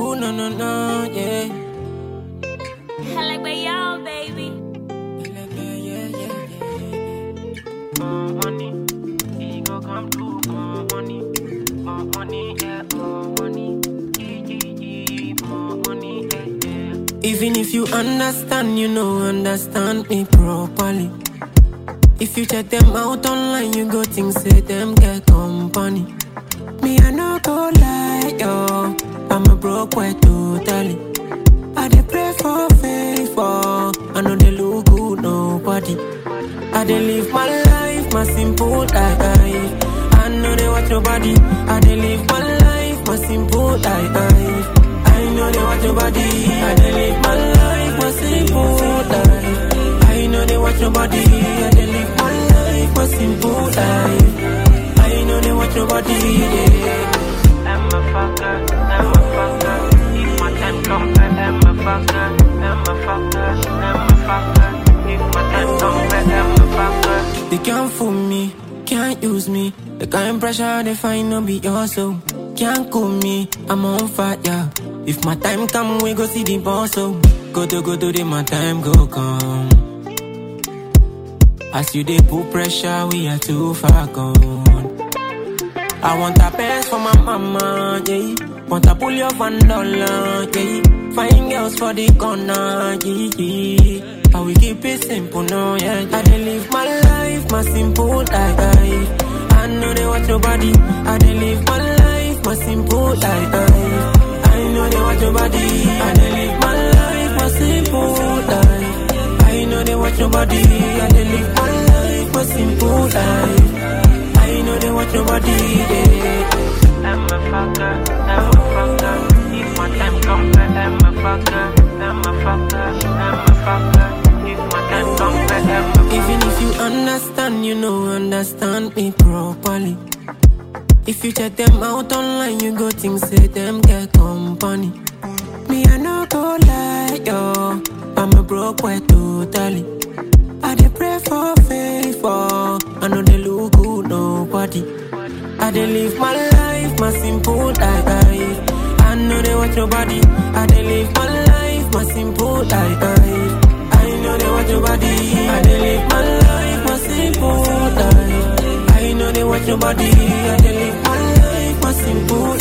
Ooh, no, no, no, yeah. I like my y'all, baby. More money, he go come through. More money, yeah, more money. More money, yeah. Even if you understand, you know, understand me properly. If you check them out online, you go think say them get company. Me, I no go lie, yo. I'm a broke boy totally. I dey pray for favor. I know they look good, nobody. I dey live my life, my simple life. I know they watch your body. I dey live my life, my simple life. I know they watch your body. I dey live my life, my simple life. I know they watch your body. I dey live my life, my simple life. I know they watch your body. Yeah. I'm a fucker, I'm a fucker. If my time come back, I'm a fucker, I'm a fucker, I'm a fucker. If my time come back, I'm a fucker. They can't fool me, can't use me. The kind of pressure they find no be yours, so can't cool me. I'm on fire. If my time come, we go see the boss, so go to the my time go come. As you they put pressure, we are too far gone. I want a pass for my mama, yeah. Want to pull your $1, yeah. Find girls for the corner, yeah. How we keep it simple, no, yeah. I dey live my life, my simple life. I know they watch your body. I dey live my life, my simple life. I know they watch your body. I dey live my life, my simple life. I know they watch your body. I dey live my life, my simple life. I know they watch your body, yeah. I'm a fucker, I'm a fucker. If my time comes back, I'm a fucker, I'm a fucker, I'm a fucker. If my time comes back, I'm a fucker. Even if you understand, you know, understand me properly. If you check them out online, you go think say them get company. Me, I no go lie, yo. I'm a broke boy totally. I dey pray for favor. I know they look good, nobody. I dey live my life, my simple life. I know they watch your body. I dey live my life, my simple life. I know they watch your body. I dey live my life, my simple life. I know they watch your body. I dey live my life, my simple life.